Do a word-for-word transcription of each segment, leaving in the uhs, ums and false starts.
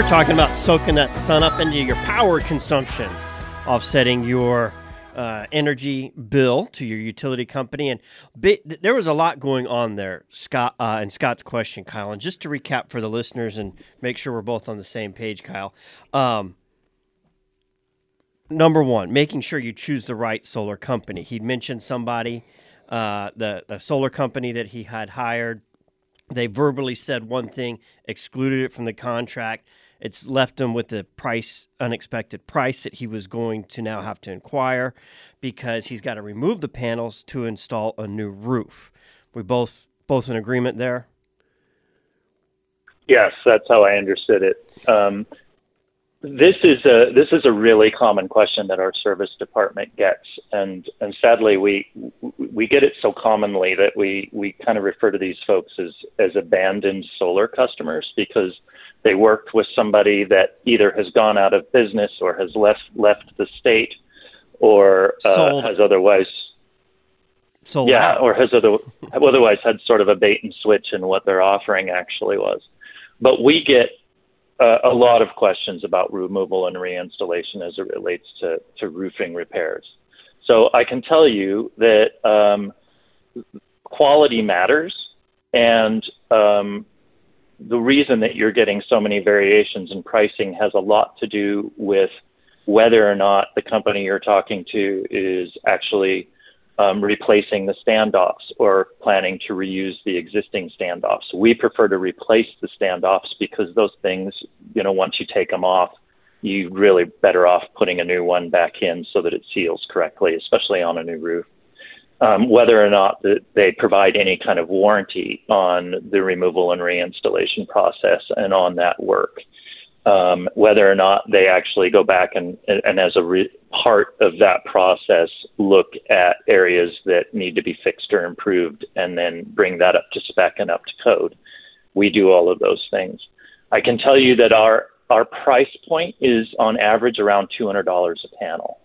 We're talking about soaking that sun up into your power consumption, offsetting your uh, energy bill to your utility company. And bi- there was a lot going on there, Scott, uh, and Scott's question, Kyle. And just to recap for the listeners and make sure we're both on the same page, Kyle. Um, number one, making sure you choose the right solar company. He'd mentioned somebody, uh, the, the solar company that he had hired. They verbally said one thing, excluded it from the contract. It's left him with the price, unexpected price that he was going to now have to inquire because he's got to remove the panels to install a new roof. We both both in agreement there? Yes, that's how I understood it. Um, this is a this is a really common question that our service department gets, and and sadly we we get it so commonly that we we kind of refer to these folks as as abandoned solar customers because they worked with somebody that either has gone out of business or has left left the state, or uh, has otherwise sold yeah, out. or has other, otherwise had sort of a bait and switch in what their offering actually was. But we get uh, a lot of questions about removal and reinstallation as it relates to to roofing repairs. So I can tell you that um, quality matters, and um, the reason that you're getting so many variations in pricing has a lot to do with whether or not the company you're talking to is actually um, replacing the standoffs or planning to reuse the existing standoffs. We prefer to replace the standoffs because those things, you know, once you take them off, you're really better off putting a new one back in so that it seals correctly, especially on a new roof. Um, whether or not the, they provide any kind of warranty on the removal and reinstallation process and on that work. Um, whether or not they actually go back and, and as a re- part of that process, look at areas that need to be fixed or improved and then bring that up to spec and up to code. We do all of those things. I can tell you that our, our price point is on average around two hundred dollars a panel.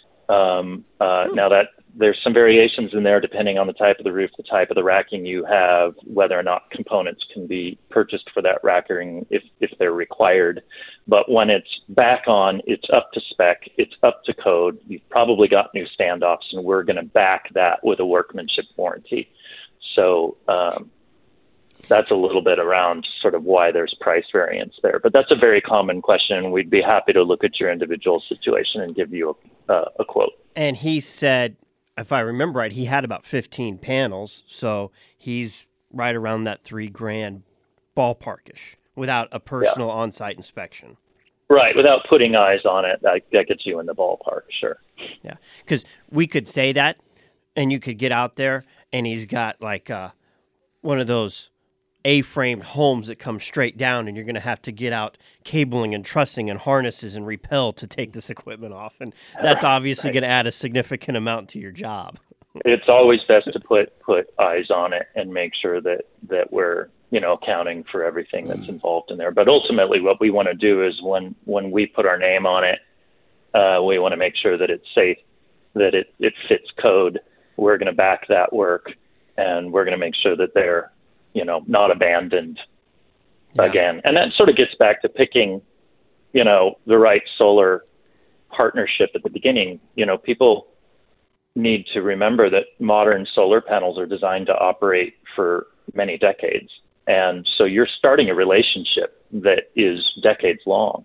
Um, uh, now that there's some variations in there depending on the type of the roof, the type of the racking you have, whether or not components can be purchased for that racking if, if they're required. But when it's back on, it's up to spec, it's up to code. You've probably got new standoffs, and we're going to back that with a workmanship warranty. So um, that's a little bit around sort of why there's price variance there. But that's a very common question. We'd be happy to look at your individual situation and give you a, uh, a quote. And he said, if I remember right, he had about fifteen panels, so he's right around that three grand ballparkish without a personal yeah. on-site inspection. Right, without putting eyes on it, that, that gets you in the ballpark, sure. Yeah, because we could say that, and you could get out there, and he's got like uh, one of those A-framed homes that come straight down, and you're going to have to get out cabling and trussing and harnesses and repel to take this equipment off. And that's obviously right. going to add a significant amount to your job. It's always best to put, put eyes on it and make sure that, that we're, you know, accounting for everything that's involved in there. But ultimately what we want to do is when, when we put our name on it, uh, we want to make sure that it's safe, that it, it fits code. We're going to back that work, and we're going to make sure that they're, you know, not abandoned yeah. again. And that sort of gets back to picking, you know, the right solar partnership at the beginning. You know, people need to remember that modern solar panels are designed to operate for many decades. And so you're starting a relationship that is decades long.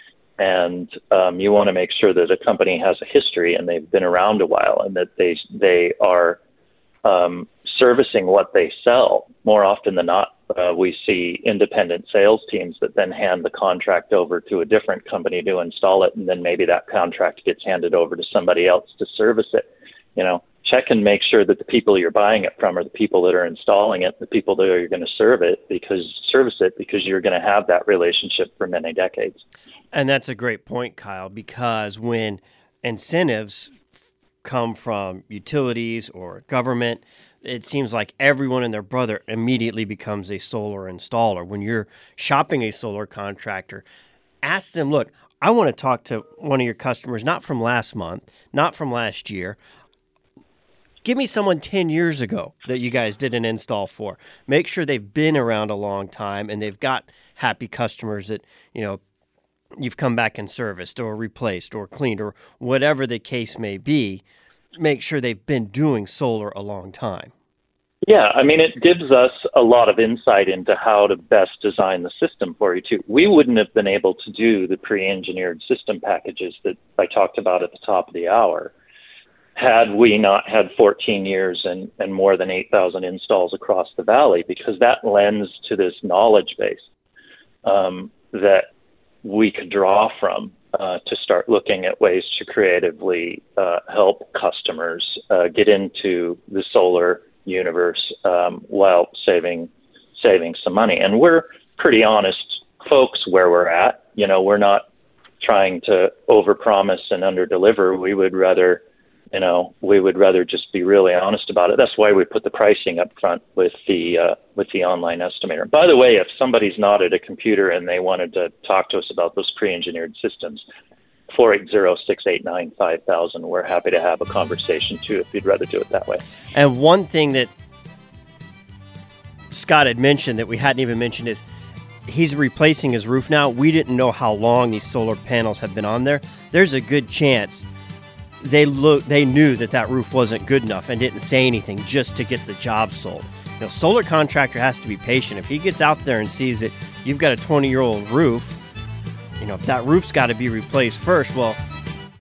And um, you want to make sure that a company has a history and they've been around a while, and that they, they are, um, servicing what they sell. More often than not, uh, we see independent sales teams that then hand the contract over to a different company to install it, and then maybe that contract gets handed over to somebody else to service it. You know, check and make sure that the people you're buying it from are the people that are installing it, the people that are going to serve it because service it because you're going to have that relationship for many decades. And that's a great point, Kyle, because when incentives come from utilities or government, it seems like everyone and their brother immediately becomes a solar installer. When you're shopping a solar contractor, ask them, look, I want to talk to one of your customers, not from last month, not from last year. Give me someone ten years ago that you guys did an install for. Make sure they've been around a long time and they've got happy customers that, you know, you've come back and serviced or replaced or cleaned or whatever the case may be, make sure they've been doing solar a long time. Yeah, I mean, it gives us a lot of insight into how to best design the system for you, too. We wouldn't have been able to do the pre-engineered system packages that I talked about at the top of the hour had we not had fourteen years and, and more than eight thousand installs across the valley, because that lends to this knowledge base um, that we could draw from uh, to start looking at ways to creatively uh, help customers uh, get into the solar universe um, while saving saving some money. And we're pretty honest folks where we're at. You know, we're not trying to overpromise and underdeliver. We would rather, you know, we would rather just be really honest about it. That's why we put the pricing up front with the uh, with the online estimator. By the way, if somebody's not at a computer and they wanted to talk to us about those pre-engineered systems, four eight zero, six eight nine, five thousand. We're happy to have a conversation, too, if you'd rather do it that way. And one thing that Scott had mentioned that we hadn't even mentioned is he's replacing his roof now. We didn't know how long these solar panels have been on there. There's a good chance they look, they knew that that roof wasn't good enough and didn't say anything just to get the job sold. You know, solar contractor has to be patient. If he gets out there and sees that you've got a twenty-year-old roof, you know, if that roof's got to be replaced first, well,